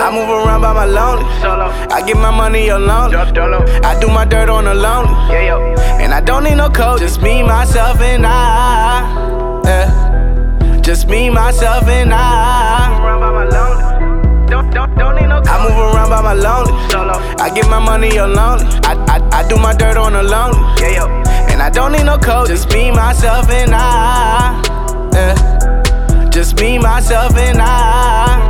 I move around by my lonely. I get my money alone. I do my dirt on the lonely. And I don't need no coach, just me, myself, and I. Yeah. Just me, myself, and I. I move around by my lonely. I get my money alone. I do my dirt on the lonely. And I don't need no coach, just me, myself, and I. Yeah. Just me, myself, and I.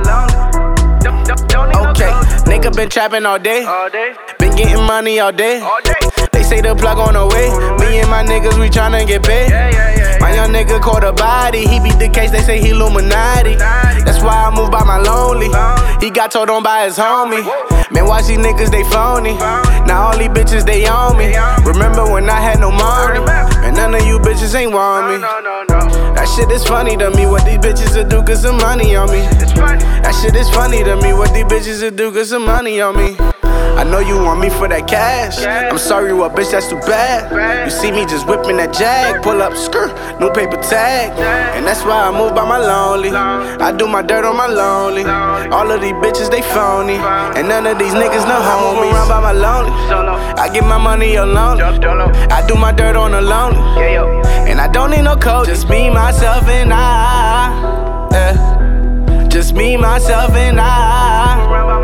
Okay, nigga been trapping all day. Been getting money all day. They say the plug on the way. Me and my niggas, we tryna get paid. My young nigga caught a body. He beat the case, they say he Illuminati. That's why I move by my lonely. He got told on by his homie. Man, watch these niggas, they phony. Now all these bitches, they on me. Remember when I had no money? And none of you bitches ain't want me. That shit is funny to me, what these bitches will do cause some money on me. That shit is funny to me, what these bitches will do cause some money on me. I know you want me for that cash. I'm sorry, what bitch, that's too bad. You see me just whipping that jag, pull up skirt, new paper tag. And that's why I move by my lonely. I do my dirt on my lonely. All of these bitches, they phony. And none of these niggas no homies. I move around by my lonely. I get my money alone. I do my dirt on the lonely. And I don't need no coach, just me, myself, and I. Yeah. Just me, myself, and I.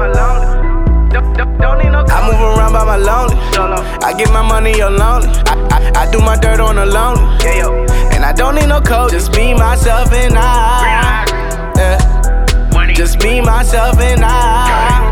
I move around by my lonely. I get my money alone. I do my dirt on the lonely. And I don't need no coach, just me, myself, and I. Yeah. Just me, myself, and I.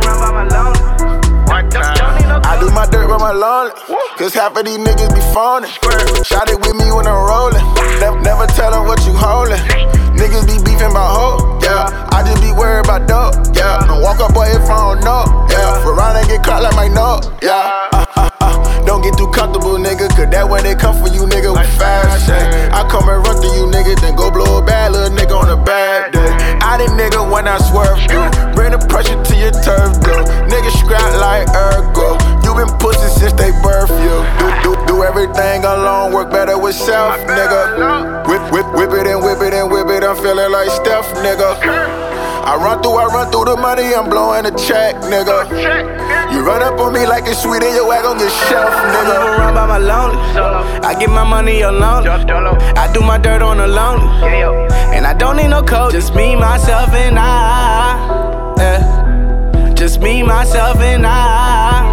I do my dirt by my lonely. Cause half of these niggas be phoning. Shot it with me when I'm rolling. Never tell them what you holding. Niggas be beefing about hoe, yeah. I just be worried about dope, yeah. Don't walk up boy if I don't know, yeah. For round and get caught like my nose, yeah. Don't get too comfortable, nigga, cause that when they come for you, nigga, we fast, yeah. I come and run through you, nigga, then go blow a bad little nigga on a bad day. I the nigga when I swerve through. Bring the pressure to your turf, though. Niggas scrap like ergo. You been pussy since they birth you. Do everything alone, work better with self, nigga. Whip it and whip it and whip it, I'm feeling like Steph, nigga. I run through the money, I'm blowing a check, nigga. You run up on me like it's sweet and your ass gon' get shelf, nigga. I move around by my lonely. I get my money alone. I do my dirt on the lonely. And I don't need no coach, just me, myself, and I. Yeah. Just me, myself, and I.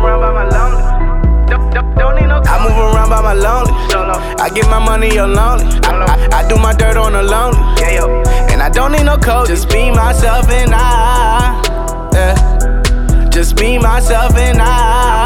I move around by my lonely. I get my money alone. I do my dirt on the lonely. And I don't need no coach, just me, myself, and I. Yeah. Just me, myself, and I.